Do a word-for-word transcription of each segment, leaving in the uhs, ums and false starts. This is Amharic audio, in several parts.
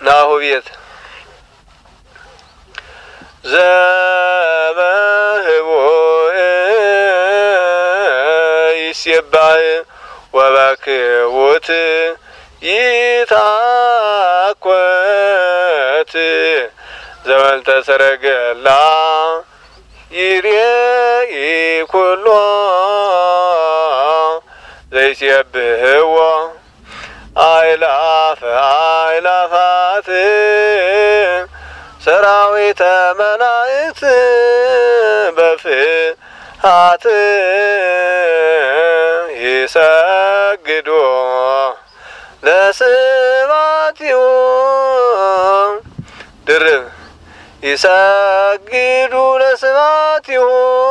ናሁ ቤት ዘበህቦ ይሴባህ ወበክቡት ይታኰት ዘወልተ ሰረገላ ይሬኢ ኩሎ ዘይሴብህዎ አእላፈ አእላፋት ሰራዊተ መላእክት በፍርሃት ይሰግዱ ለስብሐቲሁ ድርብ ይሰግዱ ለስብሐቲሁ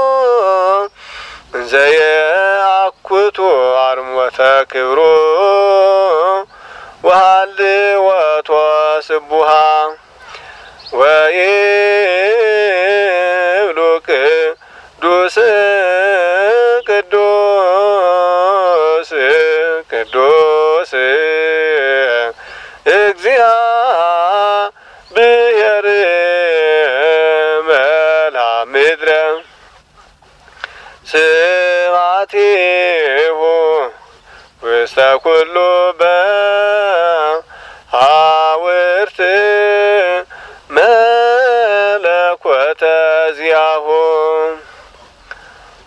እንዘ የአኩቱ አርሞተ ክብሩ ወሃልወቶ ስቡሃ ወይብሉ ቅዱስ ቅዱስ ቅዱስ እግዚአብሔር መልአ ምድረ ስብሐቲሁ ውስተ ኩሉ